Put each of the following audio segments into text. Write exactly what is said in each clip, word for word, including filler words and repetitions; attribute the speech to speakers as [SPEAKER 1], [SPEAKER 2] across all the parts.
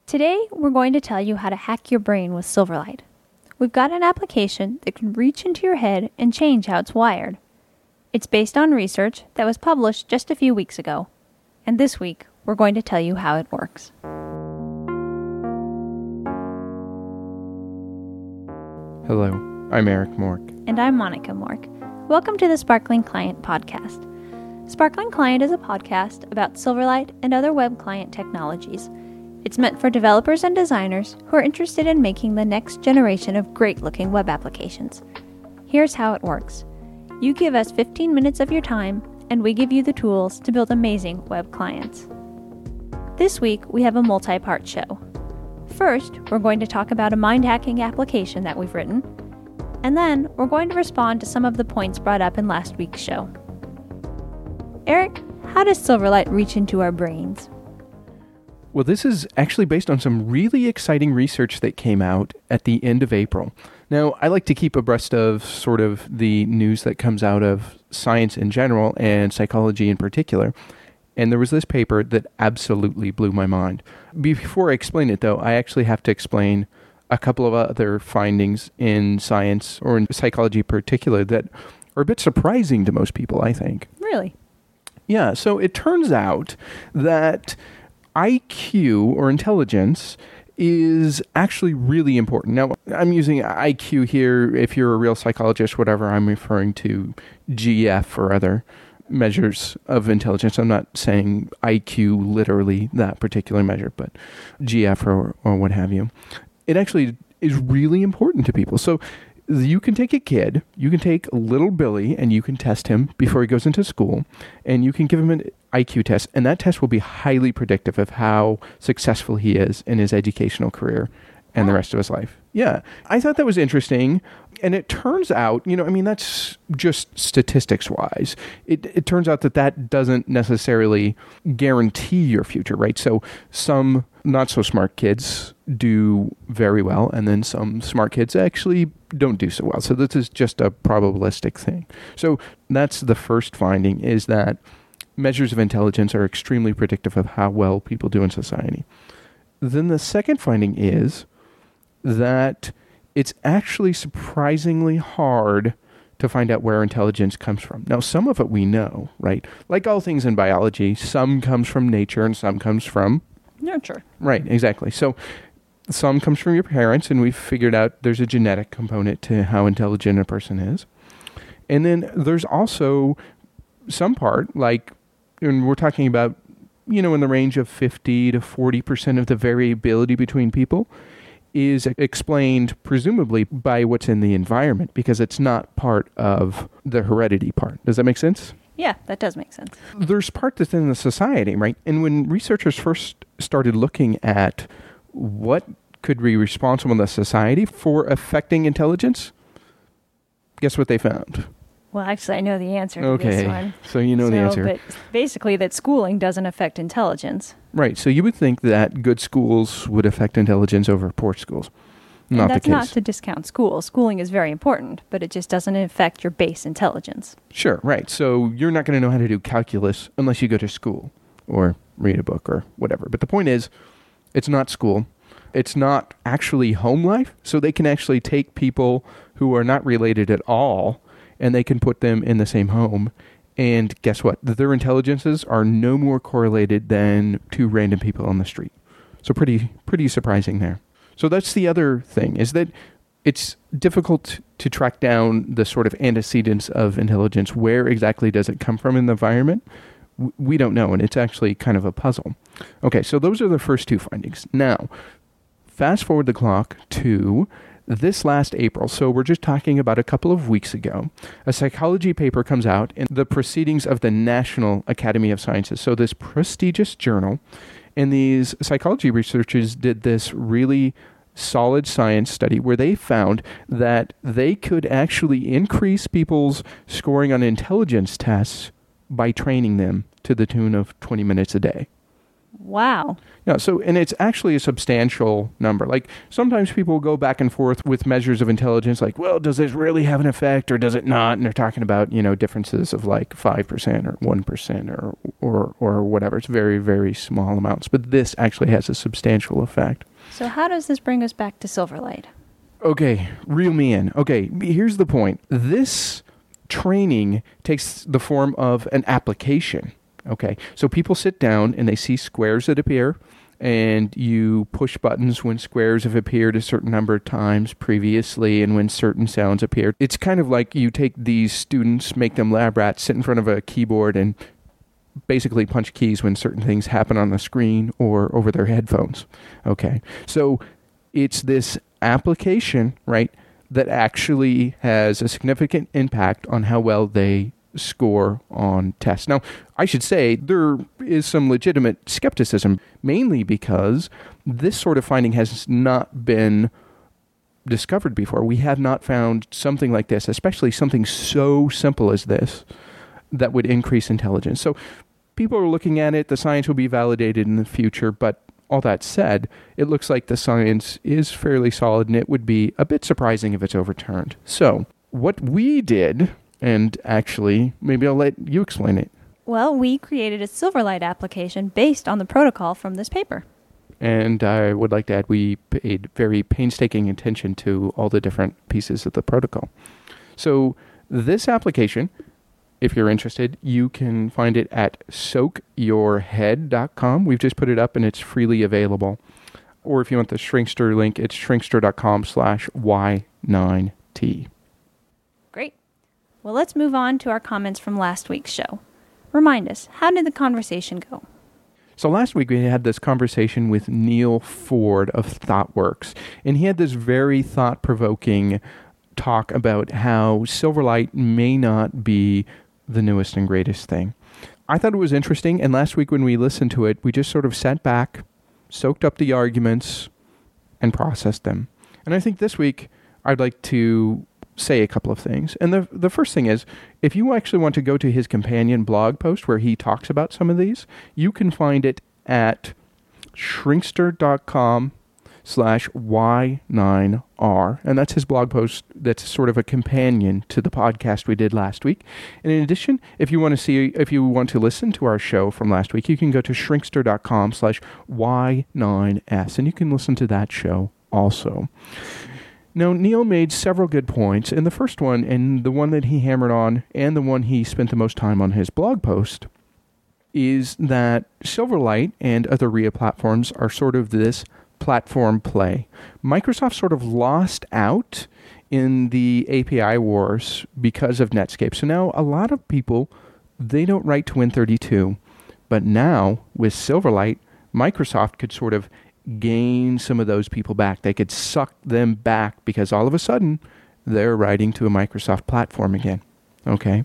[SPEAKER 1] Today, we're going to tell you how to hack your brain with Silverlight. We've got an application that can reach into your head and change how it's wired. It's based on research that was published just a few weeks ago. And this week, we're going to tell you how it works.
[SPEAKER 2] Hello, I'm Eric Mork.
[SPEAKER 1] And I'm Monica Mork. Welcome to the Sparkling Client podcast. Sparkling Client is a podcast about Silverlight and other web client technologies. It's meant for developers and designers who are interested in making the next generation of great-looking web applications. Here's how it works. You give us fifteen minutes of your time, and we give you the tools to build amazing web clients. This week, we have a multi-part show. First, we're going to talk about a mind-hacking application that we've written, and then we're going to respond to some of the points brought up in last week's show. Eric, how does Silverlight reach into our brains?
[SPEAKER 2] Well, this is actually based on some really exciting research that came out at the end of April. Now, I like to keep abreast of sort of the news that comes out of science in general and psychology in particular. And there was this paper that absolutely blew my mind. Before I explain it, though, I actually have to explain a couple of other findings in science or in psychology in particular that are a bit surprising to most people, I think.
[SPEAKER 1] Really?
[SPEAKER 2] Yeah, so it turns out that I Q, or intelligence, is actually really important. Now, I'm using I Q here. If you're a real psychologist, whatever, I'm referring to G F or other measures of intelligence. I'm not saying I Q literally, that particular measure, but G F or, or what have you. It actually is really important to people. So you can take a kid, you can take little Billy, and you can test him before he goes into school, and you can give him an I Q test, and that test will be highly predictive of how successful he is in his educational career and the rest of his life. Yeah, I thought that was interesting, and it turns out, you know, I mean, that's just statistics-wise. It, it turns out that that doesn't necessarily guarantee your future, right? So some not-so-smart kids do very well, and then some smart kids actually don't do so well. So this is just a probabilistic thing. So that's the first finding, is that measures of intelligence are extremely predictive of how well people do in society. Then the second finding is that it's actually surprisingly hard to find out where intelligence comes from. Now, some of it we know, right? Like all things in biology, some comes from nature and some comes from
[SPEAKER 1] nurture.
[SPEAKER 2] Right, exactly. So some comes from your parents, and we've figured out there's a genetic component to how intelligent a person is. And then there's also some part, like, and we're talking about, you know, in the range of fifty to forty percent of the variability between people is explained presumably by what's in the environment, because it's not part of the heredity part. Does that make sense?
[SPEAKER 1] Yeah, that does make sense.
[SPEAKER 2] There's part that's in the society, right? And when researchers first started looking at what could be responsible in the society for affecting intelligence, guess what they found?
[SPEAKER 1] Well, actually, I know the answer to
[SPEAKER 2] okay.
[SPEAKER 1] this one.
[SPEAKER 2] So you know
[SPEAKER 1] so,
[SPEAKER 2] the answer.
[SPEAKER 1] But basically that schooling doesn't affect intelligence.
[SPEAKER 2] Right. So you would think that good schools would affect intelligence over poor schools. Not
[SPEAKER 1] and that's
[SPEAKER 2] the case.
[SPEAKER 1] Not to discount school. Schooling is very important, but it just doesn't affect your base intelligence.
[SPEAKER 2] Sure, right. So you're not going to know how to do calculus unless you go to school or read a book or whatever. But the point is, it's not school. It's not actually home life. So they can actually take people who are not related at all, and they can put them in the same home. And guess what? Their intelligences are no more correlated than two random people on the street. So pretty pretty surprising there. So that's the other thing, is that it's difficult to track down the sort of antecedents of intelligence. Where exactly does it come from in the environment? We don't know, and it's actually kind of a puzzle. Okay, so those are the first two findings. Now, fast forward the clock to this last April, so we're just talking about a couple of weeks ago. A psychology paper comes out in the Proceedings of the National Academy of Sciences, so this prestigious journal. And these psychology researchers did this really solid science study where they found that they could actually increase people's scoring on intelligence tests by training them to the tune of twenty minutes a day.
[SPEAKER 1] Wow.
[SPEAKER 2] Yeah, so, and it's actually a substantial number. Like, sometimes people go back and forth with measures of intelligence, like, well, does this really have an effect or does it not? And they're talking about, you know, differences of like five percent or one percent or, or, or whatever. It's very, very small amounts. But this actually has a substantial effect.
[SPEAKER 1] So how does this bring us back to Silverlight?
[SPEAKER 2] Okay, reel me in. Okay, here's the point. This training takes the form of an application. Okay, so people sit down and they see squares that appear, and you push buttons when squares have appeared a certain number of times previously and when certain sounds appear. It's kind of like you take these students, make them lab rats, sit in front of a keyboard and basically punch keys when certain things happen on the screen or over their headphones. Okay, so it's this application, right, that actually has a significant impact on how well they score on tests. Now, I should say there is some legitimate skepticism, mainly because this sort of finding has not been discovered before. We have not found something like this, especially something so simple as this, that would increase intelligence. So people are looking at it. The science will be validated in the future, but all that said, it looks like the science is fairly solid, and it would be a bit surprising if it's overturned. So what we did, and actually, maybe I'll let you explain it.
[SPEAKER 1] Well, we created a Silverlight application based on the protocol from this paper.
[SPEAKER 2] And I would like to add, we paid very painstaking attention to all the different pieces of the protocol. So this application, if you're interested, you can find it at soak your head dot com. We've just put it up and it's freely available. Or if you want the Shrinkster link, it's shrinkster dot com slash Y nine T.
[SPEAKER 1] Great. Well, let's move on to our comments from last week's show. Remind us, how did the conversation go?
[SPEAKER 2] So last week we had this conversation with Neil Ford of ThoughtWorks, and he had this very thought-provoking talk about how Silverlight may not be the newest and greatest thing. I thought it was interesting, and last week when we listened to it, we just sort of sat back, soaked up the arguments, and processed them. And I think this week I'd like to say a couple of things. And the the first thing is, if you actually want to go to his companion blog post where he talks about some of these, you can find it at shrinkster dot com slash Y nine R. And that's his blog post that's sort of a companion to the podcast we did last week. And in addition, if you want to see, if you want to listen to our show from last week, you can go to shrinkster dot com slash Y nine S, and you can listen to that show also. Now, Neil made several good points, and the first one, and the one that he hammered on, and the one he spent the most time on his blog post, is that Silverlight and other R I A platforms are sort of this platform play. Microsoft sort of lost out in the A P I wars because of Netscape. So now a lot of people, they don't write to Win thirty-two, but now with Silverlight, Microsoft could sort of gain some of those people back. They could suck them back because all of a sudden they're writing to a Microsoft platform again. Okay?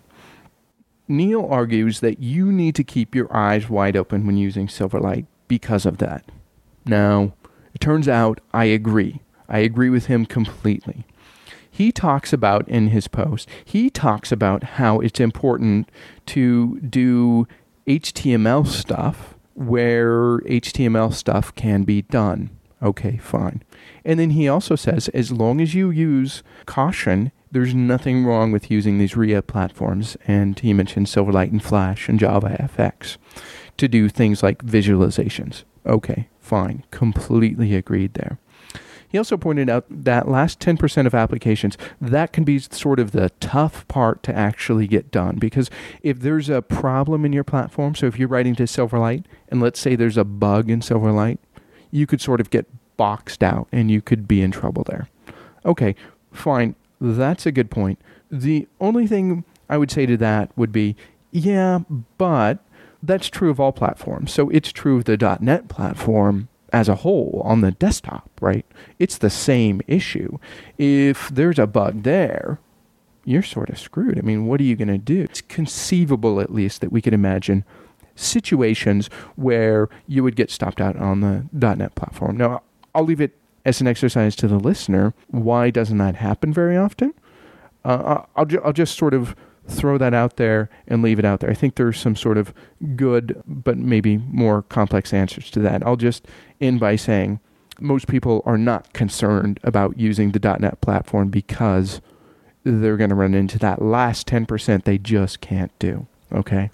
[SPEAKER 2] Neil argues that you need to keep your eyes wide open when using Silverlight because of that. Now, it turns out I agree. I agree with him completely. He talks about, in his post, he talks about how it's important to do H T M L stuff where H T M L stuff can be done. Okay, fine. And then he also says, as long as you use caution, there's nothing wrong with using these R I A platforms. And he mentioned Silverlight and Flash and JavaFX to do things like visualizations. Okay, fine. Completely agreed there. He also pointed out that last ten percent of applications, that can be sort of the tough part to actually get done. Because if there's a problem in your platform, so if you're writing to Silverlight, and let's say there's a bug in Silverlight, you could sort of get boxed out and you could be in trouble there. Okay, fine. That's a good point. The only thing I would say to that would be, yeah, but that's true of all platforms. So it's true of the dot net platform as a whole on the desktop, right? It's the same issue. If there's a bug there, you're sort of screwed. I mean, what are you going to do? It's conceivable, at least, that we could imagine situations where you would get stopped out on the dot net platform. Now, I'll leave it as an exercise to the listener. Why doesn't that happen very often? Uh, I'll, ju- I'll just sort of throw that out there and leave it out there. I think there's some sort of good, but maybe more complex answers to that. I'll just end by saying most people are not concerned about using the .dot net platform because they're going to run into that last ten percent they just can't do. Okay?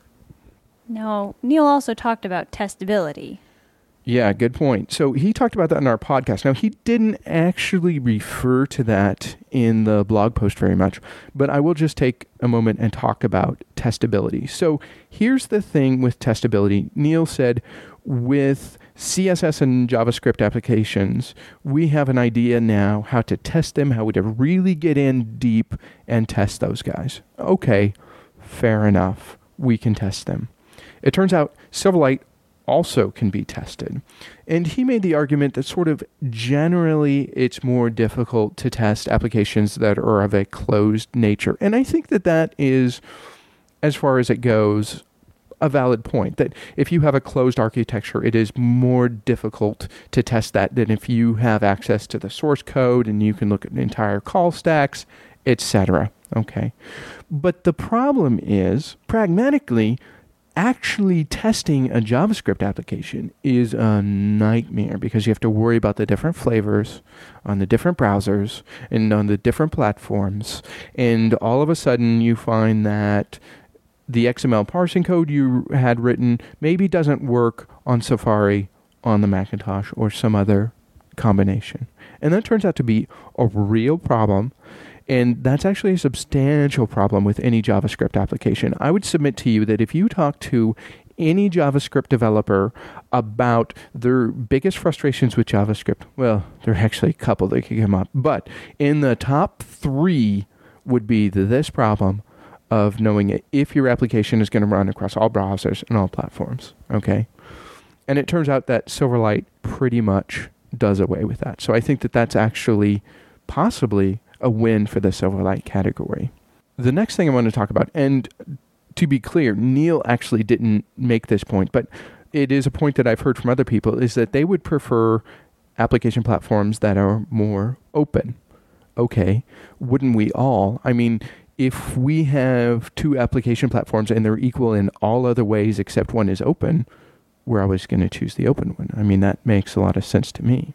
[SPEAKER 1] No, Neil also talked about testability.
[SPEAKER 2] Yeah, good point. So he talked about that in our podcast. Now, he didn't actually refer to that in the blog post very much, but I will just take a moment and talk about testability. So here's the thing with testability. Neil said with C S S and JavaScript applications, we have an idea now how to test them, how to really get in deep and test those guys. Okay, fair enough. We can test them. It turns out Silverlight also can be tested. And he made the argument that sort of generally it's more difficult to test applications that are of a closed nature. And I think that that is, as far as it goes, a valid point. That if you have a closed architecture, it is more difficult to test that than if you have access to the source code and you can look at the entire call stacks, et cetera. Okay. But the problem is, pragmatically, actually testing a JavaScript application is a nightmare because you have to worry about the different flavors on the different browsers and on the different platforms. And all of a sudden you find that the X M L parsing code you had written maybe doesn't work on Safari, on the Macintosh, or some other combination. And that turns out to be a real problem. And that's actually a substantial problem with any JavaScript application. I would submit to you that if you talk to any JavaScript developer about their biggest frustrations with JavaScript, well, there are actually a couple that could come up, but in the top three would be this problem of knowing if your application is going to run across all browsers and all platforms, okay? And it turns out that Silverlight pretty much does away with that. So I think that that's actually possibly a win for the Silverlight category. The next thing I want to talk about, and to be clear, Neil actually didn't make this point, but it is a point that I've heard from other people, is that they would prefer application platforms that are more open. Okay, wouldn't we all? I mean, if we have two application platforms and they're equal in all other ways except one is open, we're always going to choose the open one. I mean, that makes a lot of sense to me.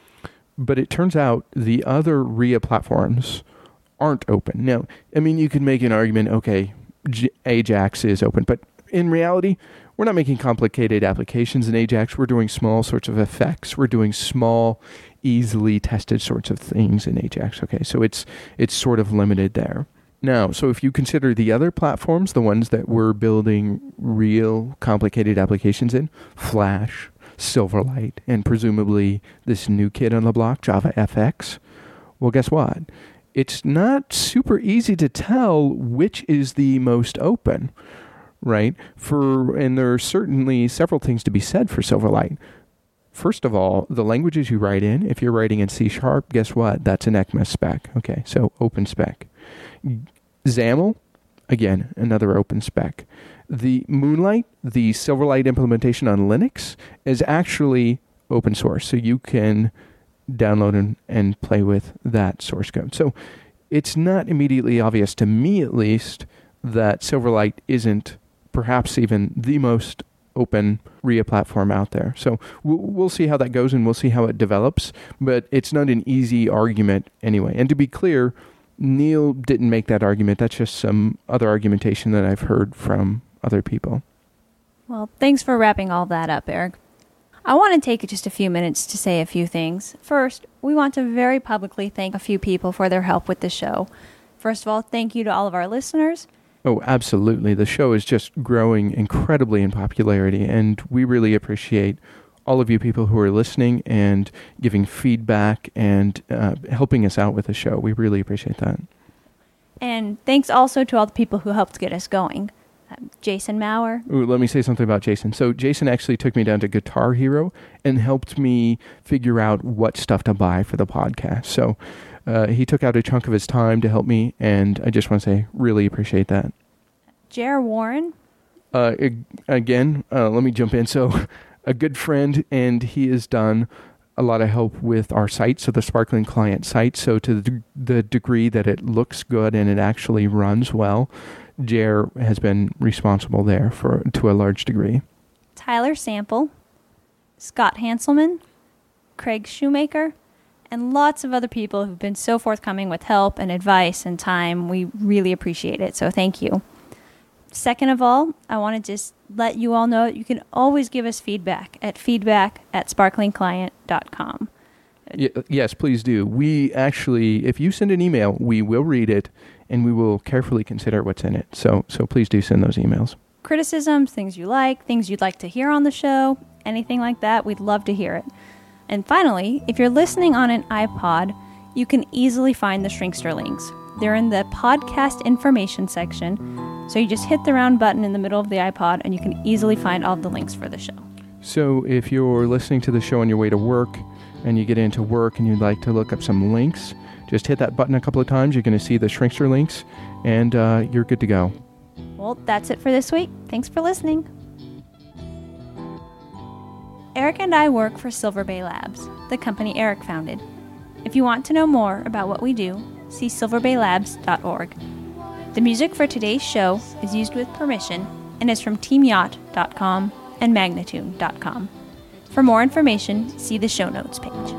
[SPEAKER 2] But it turns out the other R I A platforms aren't open. Now, I mean, you could make an argument, okay, J- Ajax is open, but in reality, we're not making complicated applications in Ajax. We're doing small sorts of effects. We're doing small, easily tested sorts of things in Ajax. Okay, so it's it's sort of limited there. Now, so if you consider the other platforms, the ones that we're building real complicated applications in, Flash, Silverlight, and presumably this new kid on the block, JavaFX, well, guess what? It's not super easy to tell which is the most open, right? For and there are certainly several things to be said for Silverlight. First of all, the languages you write in, if you're writing in C Sharp, guess what? That's an ECMAScript spec. Okay, so open spec. XAML, again, another open spec. The Moonlight, the Silverlight implementation on Linux, is actually open source, so you can download and, and play with that source code. So it's not immediately obvious, to me at least, that Silverlight isn't perhaps even the most open R I A platform out there. So we'll, we'll see how that goes and we'll see how it develops, but it's not an easy argument anyway. And to be clear, Neil didn't make that argument. That's just some other argumentation that I've heard from other people.
[SPEAKER 1] Well, thanks for wrapping all that up, Eric. I want to take just a few minutes to say a few things. First, we want to very publicly thank a few people for their help with the show. First of all, thank you to all of our listeners.
[SPEAKER 2] Oh, absolutely. The show is just growing incredibly in popularity, and we really appreciate all of you people who are listening and giving feedback and uh, helping us out with the show. We really appreciate that.
[SPEAKER 1] And thanks also to all the people who helped get us going. Um, Jason Maurer.
[SPEAKER 2] Ooh, let me say something about Jason. So Jason actually took me down to Guitar Hero and helped me figure out what stuff to buy for the podcast. So uh, he took out a chunk of his time to help me, and I just want to say, really appreciate that.
[SPEAKER 1] Jer Warren.
[SPEAKER 2] Uh, again, uh, let me jump in. So a good friend, and he has done a lot of help with our site, so the Sparkling Client site. So to the, the degree that it looks good and it actually runs well, Jer has been responsible there for to a large degree.
[SPEAKER 1] Tyler Sample, Scott Hanselman, Craig Shoemaker, and lots of other people who've been so forthcoming with help and advice and time. We really appreciate it, so thank you. Second of all, I want to just let you all know that you can always give us feedback at feedback at sparkling client dot com.
[SPEAKER 2] Y- yes, please do. We actually, if you send an email, we will read it and we will carefully consider what's in it. So, so please do send those emails.
[SPEAKER 1] Criticisms, things you like, things you'd like to hear on the show, anything like that, we'd love to hear it. And finally, if you're listening on an iPod, you can easily find the Shrinkster links. They're in the podcast information section, so you just hit the round button in the middle of the iPod and you can easily find all the links for the show.
[SPEAKER 2] So if you're listening to the show on your way to work and you get into work and you'd like to look up some links, just hit that button a couple of times. You're going to see the Shrinkster links, and uh, you're good to go.
[SPEAKER 1] Well, that's it for this week. Thanks for listening. Eric and I work for Silver Bay Labs, the company Eric founded. If you want to know more about what we do, see silver bay labs dot org. The music for today's show is used with permission and is from team yacht dot com and magnatune dot com. For more information, see the show notes page.